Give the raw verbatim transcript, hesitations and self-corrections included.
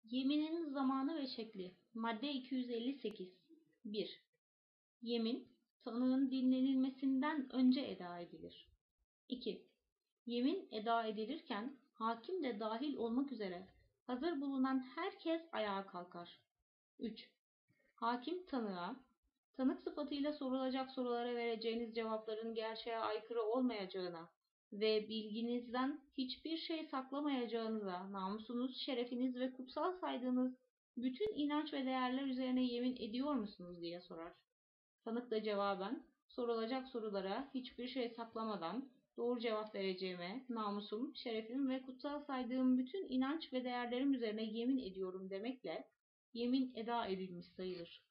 Yeminin zamanı ve şekli. Madde iki yüz elli sekiz. bir. Yemin, tanığın dinlenilmesinden önce eda edilir. iki. Yemin eda edilirken hakim de dahil olmak üzere hazır bulunan herkes ayağa kalkar. üç. Hakim tanığa, tanık sıfatıyla sorulacak sorulara vereceğiniz cevapların gerçeğe aykırı olmayacağına ve bilginizden hiçbir şey saklamayacağınıza, namusunuz, şerefiniz ve kutsal saydığınız bütün inanç ve değerler üzerine yemin ediyor musunuz diye sorar. Tanık da cevaben, sorulacak sorulara hiçbir şey saklamadan doğru cevap vereceğime, namusum, şerefim ve kutsal saydığım bütün inanç ve değerlerim üzerine yemin ediyorum demekle yemin eda edilmiş sayılır.